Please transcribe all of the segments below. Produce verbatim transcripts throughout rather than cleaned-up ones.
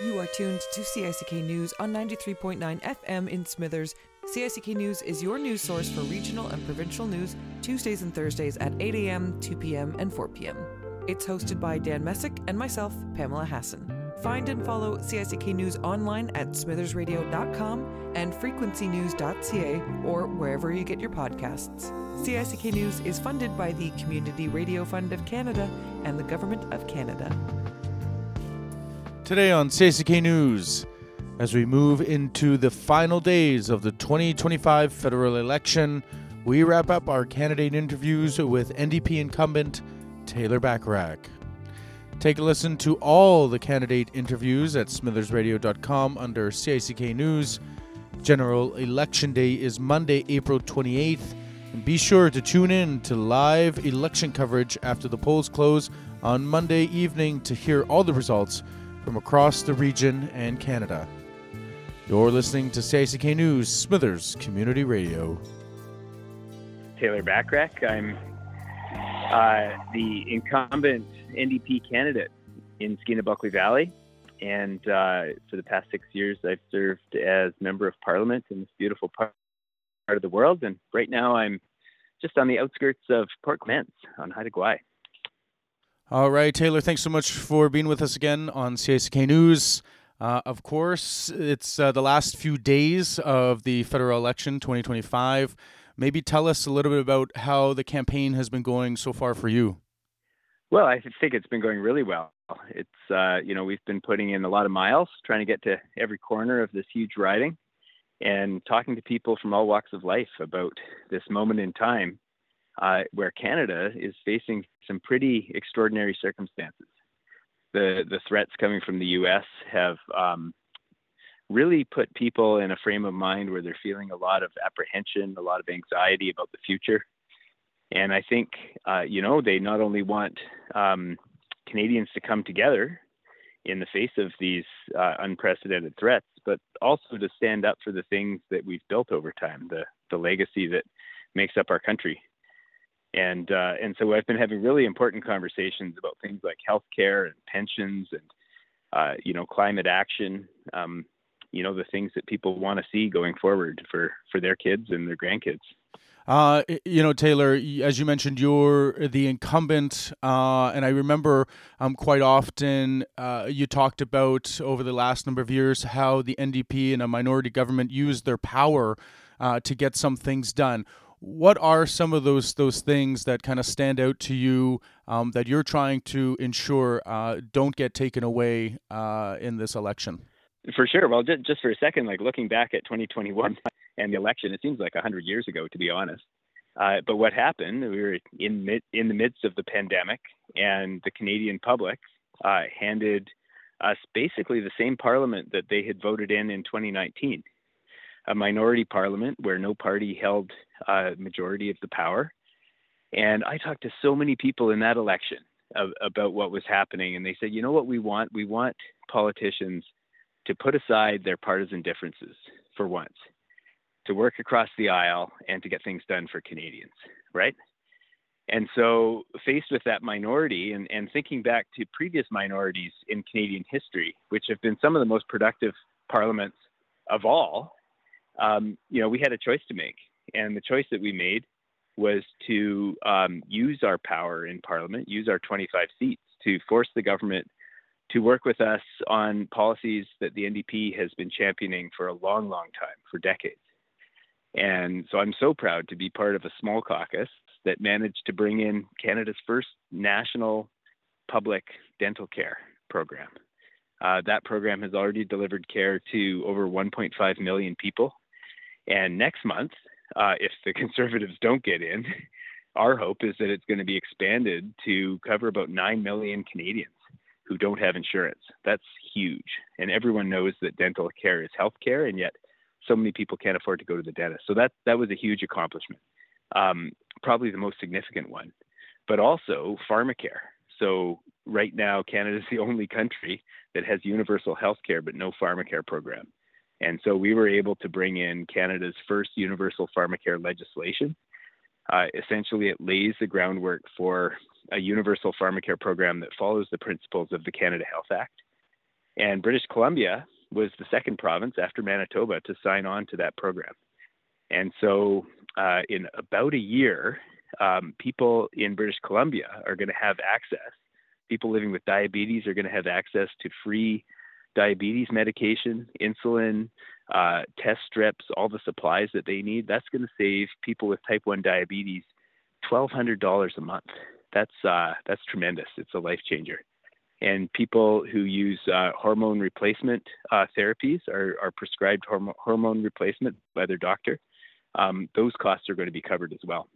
You are tuned to C I C K News on ninety-three point nine F M in Smithers. C I C K News is your news source for regional and provincial news, Tuesdays and Thursdays at eight a.m., two p.m., and four p.m. It's hosted by Dan Messick and myself, Pamela Hassan. Find and follow C I C K News online at smithers radio dot com and frequency news dot c a or wherever you get your podcasts. C I C K News is funded by the Community Radio Fund of Canada and the Government of Canada. Today on C I C K News, as we move into the final days of the twenty twenty-five federal election, we wrap up our candidate interviews with N D P incumbent Taylor Bachrach. Take a listen to all the candidate interviews at smithers radio dot com under C I C K News. General Election Day is Monday, April twenty-eighth, and be sure to tune in to live election coverage after the polls close on Monday evening to hear all the results from across the region and Canada. You're listening to C I C K News, Smithers Community Radio. Taylor Bachrach. I'm uh, the incumbent N D P candidate in Skeena-Bulkley Valley, and uh, for the past six years I've served as Member of Parliament in this beautiful part of the world, and right now I'm just on the outskirts of Port Clements on Haida Gwaii. All right, Taylor, thanks so much for being with us again on C I C K News. Uh, of course, it's uh, the last few days of the federal election twenty twenty-five. Maybe tell us a little bit about how the campaign has been going so far for you. Well, I think it's been going really well. It's, uh, you know, we've been putting in a lot of miles, trying to get to every corner of this huge riding and talking to people from all walks of life about this moment in time uh, where Canada is facing some pretty extraordinary circumstances. The the threats coming from the U S have um, really put people in a frame of mind where they're feeling a lot of apprehension, a lot of anxiety about the future. And I think, uh, you know, they not only want um, Canadians to come together in the face of these uh, unprecedented threats, but also to stand up for the things that we've built over time, the the legacy that makes up our country. And uh, and so I've been having really important conversations about things like healthcare and pensions and, uh, you know, climate action, um, you know, the things that people want to see going forward for, for their kids and their grandkids. Uh, you know, Taylor, as you mentioned, you're the incumbent, uh, and I remember um, quite often uh, you talked about over the last number of years how the N D P and a minority government used their power uh, to get some things done. What are some of those those things that kind of stand out to you um, that you're trying to ensure uh, don't get taken away uh, in this election? For sure. Well, just, just for a second, like looking back at twenty twenty-one and the election, it seems like one hundred years ago, to be honest. Uh, but what happened, we were in, mid, in the midst of the pandemic, and the Canadian public uh, handed us basically the same parliament that they had voted in in twenty nineteen. A minority parliament where no party held a majority of the power. And I talked to so many people in that election of, about what was happening. And they said, you know what we want? We want politicians to put aside their partisan differences for once, to work across the aisle and to get things done for Canadians, right? And so faced with that minority and, and thinking back to previous minorities in Canadian history, which have been some of the most productive parliaments of all, Um, you know, we had a choice to make, and the choice that we made was to um, use our power in Parliament, use our twenty-five seats to force the government to work with us on policies that the N D P has been championing for a long, long time, for decades. And so I'm so proud to be part of a small caucus that managed to bring in Canada's first national public dental care program. Uh, that program has already delivered care to over one point five million people. And next month, uh, if the Conservatives don't get in, our hope is that it's going to be expanded to cover about nine million Canadians who don't have insurance. That's huge. And everyone knows that dental care is health care, and yet so many people can't afford to go to the dentist. So that, that was a huge accomplishment, um, probably the most significant one. But also pharmacare. So right now, Canada is the only country that has universal health care but no pharmacare program. And so we were able to bring in Canada's first universal pharmacare legislation. Uh, essentially, it lays the groundwork for a universal pharmacare program that follows the principles of the Canada Health Act. And British Columbia was the second province after Manitoba to sign on to that program. And so uh, in about a year, um, people in British Columbia are going to have access. People living with diabetes are going to have access to free diabetes medication, insulin, uh, test strips, all the supplies that they need. That's going to save people with type one diabetes twelve hundred dollars a month. That's uh, that's tremendous. It's a life changer. And people who use uh, hormone replacement uh, therapies are, are prescribed horm- hormone replacement by their doctor. Um, those costs are going to be covered as well.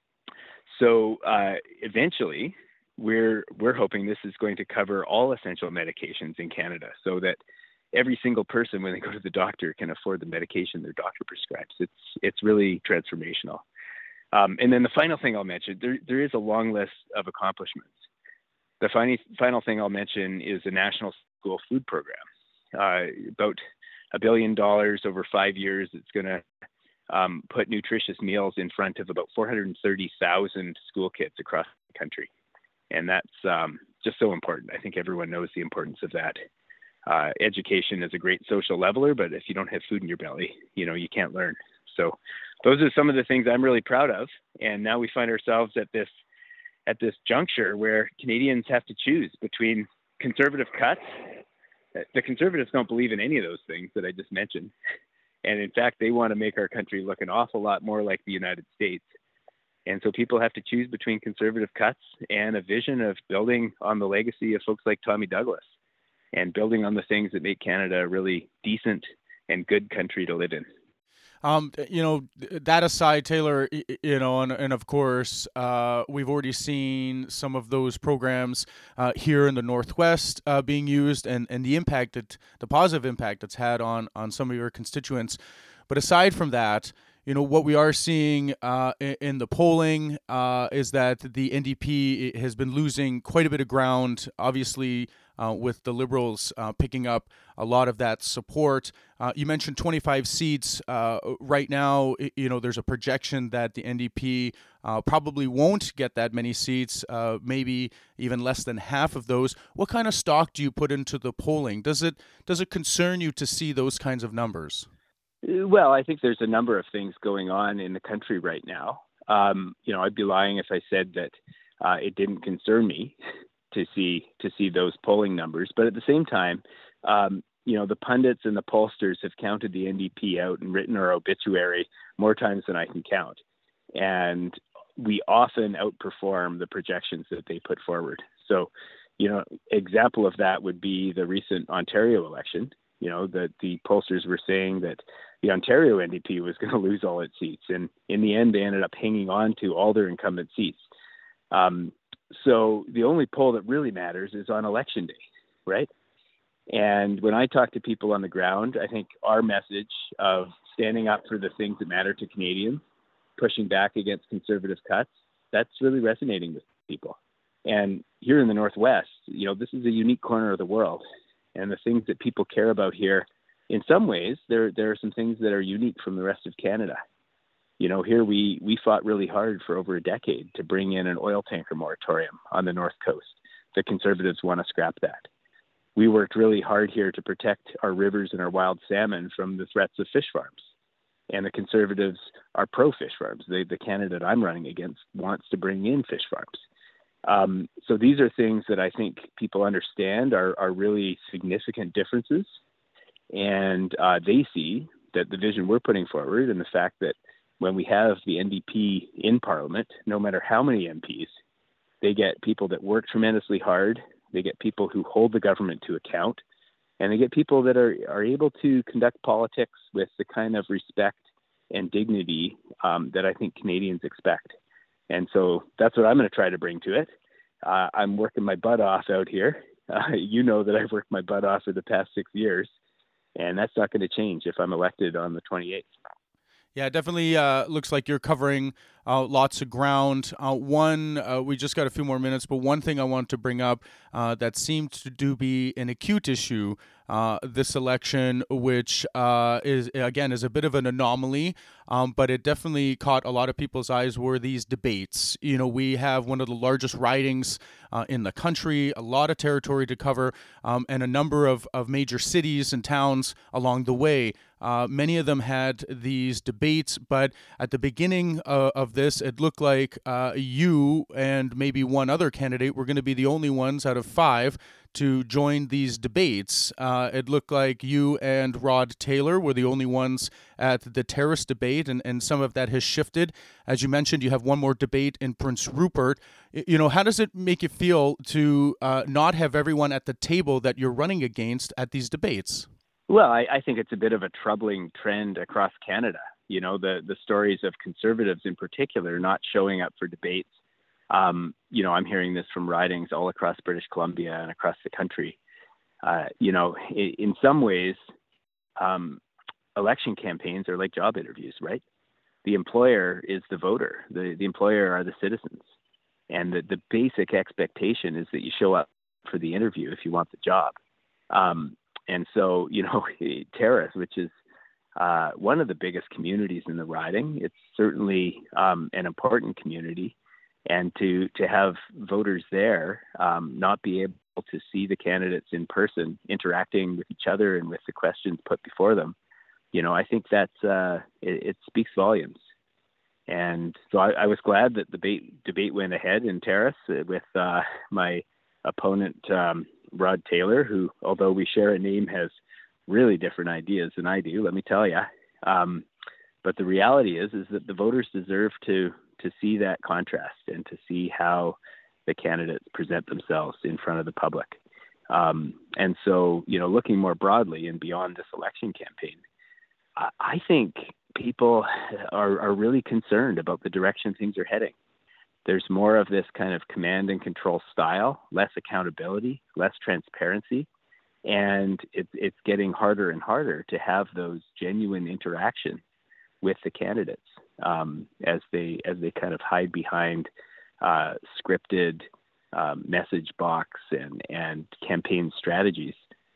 So uh, eventually, we're we're hoping this is going to cover all essential medications in Canada, so that every single person, when they go to the doctor, can afford the medication their doctor prescribes. It's it's really transformational. Um, and then the final thing I'll mention, there there is a long list of accomplishments. The final final thing I'll mention is the National School Food Program. Uh, about a billion dollars over five years. It's going to um, put nutritious meals in front of about four hundred thirty thousand school kids across the country. And that's um, just so important. I think everyone knows the importance of that. Uh, education is a great social leveler, but if you don't have food in your belly, you know, you can't learn. So those are some of the things I'm really proud of. And now we find ourselves at this at this juncture where Canadians have to choose between conservative cuts. The Conservatives don't believe in any of those things that I just mentioned. And in fact, they want to make our country look an awful lot more like the United States. And so people have to choose between conservative cuts and a vision of building on the legacy of folks like Tommy Douglas and building on the things that make Canada a really decent and good country to live in. Um, you know, that aside, Taylor, you know, and, and of course, uh, we've already seen some of those programs uh, here in the Northwest uh, being used, and, and the impact that the positive impact it's had on, on some of your constituents. But aside from that, you know, what we are seeing uh, in, in the polling uh, is that the N D P has been losing quite a bit of ground, obviously, uh, with the Liberals uh, picking up a lot of that support. Uh, you mentioned twenty-five seats. Uh, right now, you know, there's a projection that the N D P uh, probably won't get that many seats, uh, maybe even less than half of those. What kind of stock do you put into the polling? Does it does it concern you to see those kinds of numbers? Well, I think there's a number of things going on in the country right now. Um, you know, I'd be lying if I said that uh, it didn't concern me to see to see those polling numbers. But at the same time, um, you know, the pundits and the pollsters have counted the N D P out and written our obituary more times than I can count. And we often outperform the projections that they put forward. So, you know, example of that would be the recent Ontario election. You know, that the pollsters were saying that the Ontario N D P was going to lose all its seats. And in the end, they ended up hanging on to all their incumbent seats. Um, so the only poll that really matters is on election day, right? And when I talk to people on the ground, I think our message of standing up for the things that matter to Canadians, pushing back against conservative cuts, that's really resonating with people. And here in the Northwest, you know, this is a unique corner of the world. And the things that people care about here, in some ways, there there are some things that are unique from the rest of Canada. You know, here we, we fought really hard for over a decade to bring in an oil tanker moratorium on the North Coast. The Conservatives want to scrap that. We worked really hard here to protect our rivers and our wild salmon from the threats of fish farms. And the Conservatives are pro-fish farms. They, the candidate I'm running against wants to bring in fish farms. Um, so these are things that I think people understand are, are really significant differences. And uh, they see that the vision we're putting forward and the fact that when we have the N D P in Parliament, no matter how many M Ps, they get people that work tremendously hard. They get people who hold the government to account. And they get people that are, are able to conduct politics with the kind of respect and dignity um, that I think Canadians expect. And so that's what I'm going to try to bring to it. Uh, I'm working my butt off out here. Uh, you know that I've worked my butt off for the past six years, and that's not going to change if I'm elected on the twenty-eighth. Yeah, definitely uh, looks like you're covering uh, lots of ground. Uh, one, uh, we just got a few more minutes, but one thing I want to bring up uh, that seemed to do be an acute issue uh, this election, which uh, is, again, is a bit of an anomaly, um, but it definitely caught a lot of people's eyes were these debates. You know, we have one of the largest ridings uh, in the country, a lot of territory to cover, um, and a number of, of major cities and towns along the way. Uh, many of them had these debates, but at the beginning uh, of this, it looked like uh, you and maybe one other candidate were going to be the only ones out of five to join these debates. Uh, it looked like you and Rod Taylor were the only ones at the terrace debate, and, and some of that has shifted. As you mentioned, you have one more debate in Prince Rupert. You know, how does it make you feel to uh, not have everyone at the table that you're running against at these debates? Well, I, I think it's a bit of a troubling trend across Canada. You know, the, the stories of Conservatives in particular not showing up for debates. Um, you know, I'm hearing this from ridings all across British Columbia and across the country. Uh, you know, in, in some ways, um, election campaigns are like job interviews, right? The employer is the voter. The, the employer are the citizens. And the, the basic expectation is that you show up for the interview if you want the job. Um, And so, you know, Terrace, which is uh, one of the biggest communities in the riding, it's certainly um, an important community. And to to have voters there um, not be able to see the candidates in person, interacting with each other and with the questions put before them, you know, I think that's uh, it, it speaks volumes. And so I, I was glad that the debate, debate went ahead in Terrace with uh, my opponent, um, Rod Taylor, who, although we share a name, has really different ideas than I do, let me tell you. Um, but the reality is, is that the voters deserve to to see that contrast and to see how the candidates present themselves in front of the public. Um, and so, you know, looking more broadly and beyond this election campaign, I, I think people are, are really concerned about the direction things are heading. There's more of this kind of command and control style, less accountability, less transparency, and it's it's getting harder and harder to have those genuine interactions with the candidates um, as they as they kind of hide behind uh, scripted um, message box and and campaign strategies.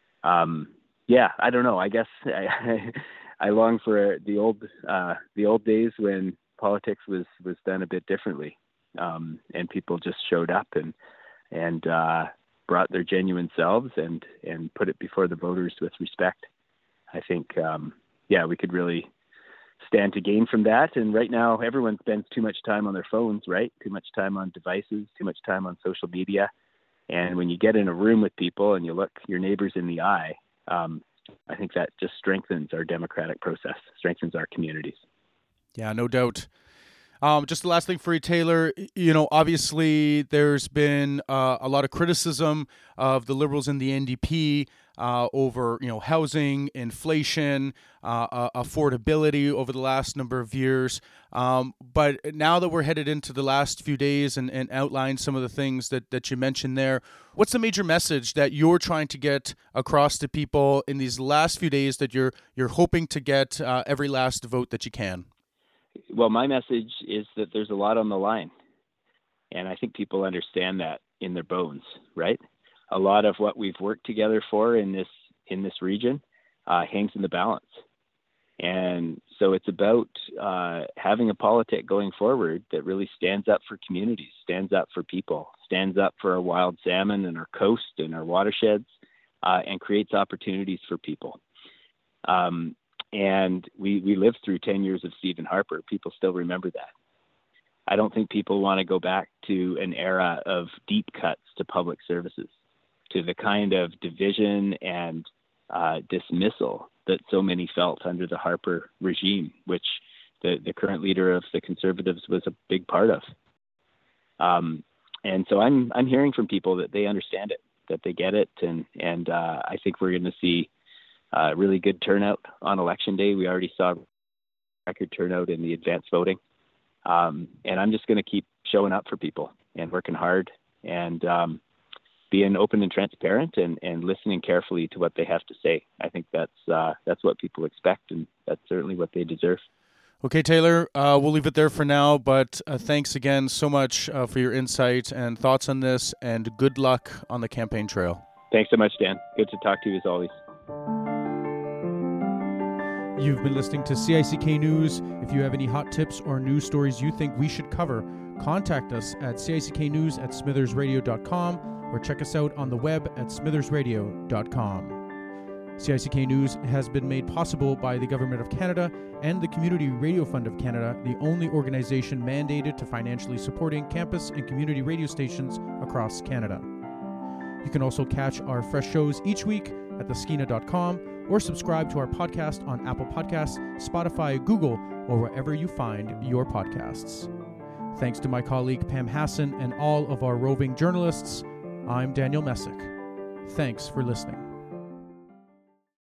Um, yeah, I don't know. I guess I, I long for the old uh, the old days when politics was was done a bit differently. Um, and people just showed up and and uh, brought their genuine selves and, and put it before the voters with respect. I think, um, yeah, we could really stand to gain from that. And right now, everyone spends too much time on their phones, right? Too much time on devices, too much time on social media. And when you get in a room with people and you look your neighbors in the eye, um, I think that just strengthens our democratic process, strengthens our communities. Yeah, no doubt. Um, just the last thing for you, Taylor, you know, obviously there's been uh, a lot of criticism of the Liberals and the N D P uh, over, you know, housing, inflation, uh, uh, affordability over the last number of years. Um, but now that we're headed into the last few days and, and outlined some of the things that, that you mentioned there, what's the major message that you're trying to get across to people in these last few days that you're you're hoping to get uh, every last vote that you can? Well, my message is that there's a lot on the line. And I think people understand that in their bones, right? A lot of what we've worked together for in this in this region uh, hangs in the balance. And so it's about uh, having a politic going forward that really stands up for communities, stands up for people, stands up for our wild salmon and our coast and our watersheds, uh, and creates opportunities for people. Um, And we, we lived through ten years of Stephen Harper. People still remember that. I don't think people want to go back to an era of deep cuts to public services, to the kind of division and uh, dismissal that so many felt under the Harper regime, which the, the current leader of the Conservatives was a big part of. Um, and so I'm I'm hearing from people that they understand it, that they get it, and and uh, I think we're going to see Uh, really good turnout on election day. We already saw record turnout in the advanced voting. Um, and I'm just going to keep showing up for people and working hard and um, being open and transparent and, and listening carefully to what they have to say. I think that's uh, that's what people expect, and that's certainly what they deserve. Okay, Taylor, uh, we'll leave it there for now, but uh, thanks again so much uh, for your insight and thoughts on this, and good luck on the campaign trail. Thanks so much, Dan. Good to talk to you as always. You've been listening to C I C K News. If you have any hot tips or news stories you think we should cover, contact us at cicknews at smithers radio dot com or check us out on the web at smithers radio dot com. C I C K News has been made possible by the Government of Canada and the Community Radio Fund of Canada, the only organization mandated to financially supporting campus and community radio stations across Canada. You can also catch our fresh shows each week at the skeena dot com or subscribe to our podcast on Apple Podcasts, Spotify, Google, or wherever you find your podcasts. Thanks to my colleague Pam Hassan and all of our roving journalists, I'm Daniel Messick. Thanks for listening.